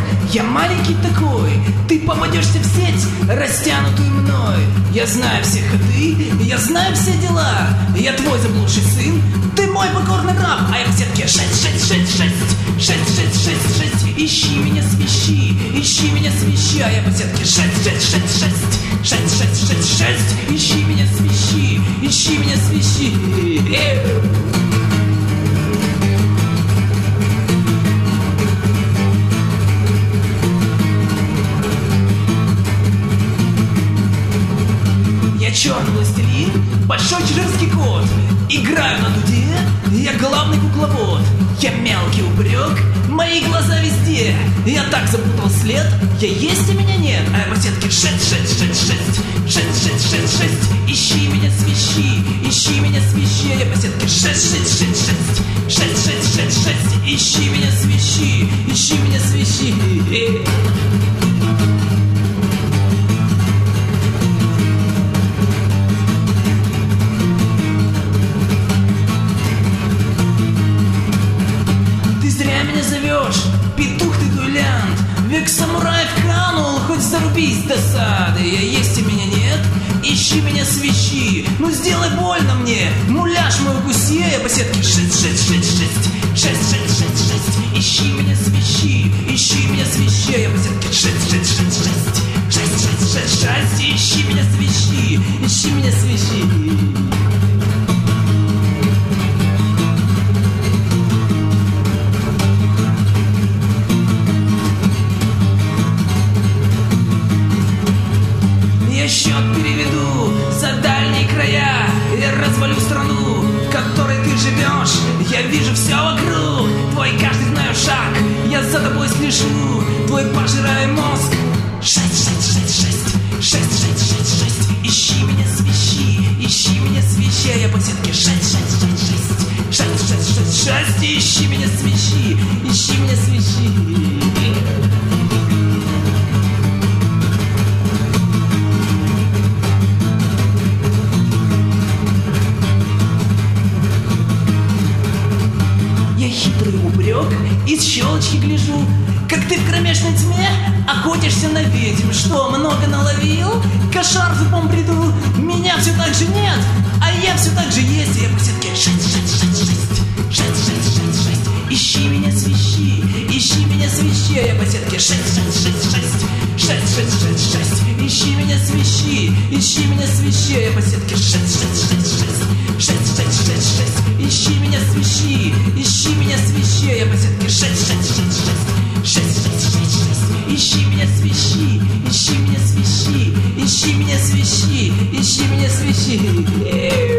я маленький такой. Ты попадешься в сеть, растянутую мной. Я знаю все ходы, я знаю все дела. Я твой заблудший сын, ты мой покорный раб. А я в сетке 6, 6, 6, 6, 6, 6, 6, 6. Ищи меня, свищи, ищи меня, свищи. А я по сетке 6, 6, 6, 6, 6, 6, 6, 6. Ищи меня, свищи, ищи меня, свищи. Я черный властелин, большой чижевский кот. Играю на дуде, я главный кукловод. Я мелкий упрек, мои глаза везде. Я так запутал след, я есть, а меня нет. А я по сетке 6, 6, 6, 6, 6, 6, 6, 6. Ищи меня, свищи, ищи меня, свищи. А я по сетке 6, 6, 6, 6, 6, 6, 6, 6. Ищи меня, свищи, ищи меня, свищи. Петух ты дуэлянт, век самураев канул, хоть зарубись с досады. Я есть, и меня нет, ищи меня, свищи. Ну сделай больно мне, муляж мой укуси. Я по сетке 6, 6, 6, 6, 6, 6, 6, 6. Ищи меня, свищи, ищи меня, свищи. Я по сетке 6, 6, 6, 6, 6, 6, 6, 6. Ищи меня, свищи, ищи меня, свищи. Я счет переведу за дальние края. Я развалю страну, в которой ты живешь. Я вижу все вокруг, твой каждый знаю шаг. Я за тобой слежу, твой пожираю мозг. 6, 6, 6, 6, 6, 6, 6, 6. Ищи меня, свищи, ищи меня, свищи. Я по сетке 6, 6, 6, 6, 6, 6, 6, 6. Ищи меня, свищи, ищи меня, свищи. Хитрый упрек, из щелочки гляжу, как ты в кромешной тьме охотишься на ведьм. Что, много наловил? Кошар в тупом бреду. Меня все так же нет, а я все так же есть. Я по сетке 6, 6, 6, 6, 6, 6, 6, 6. Ищи меня, свищи, ищи меня, свищи. Я по сетке 6, 6, 6, 6, 6, 6, 6, 6. Ищи меня, свищи, ищи меня, свищи. Я по сетке 6, 6, 6, 6, 6, 6, 6, 6. Ищи меня, свищи, ищи меня, свищи. Я по сетке 6, 6, 6, 6, 6, 6, 6, 6. Ищи меня, свищи, ищи меня, свищи, ищи меня, свищи, ищи меня, свищи.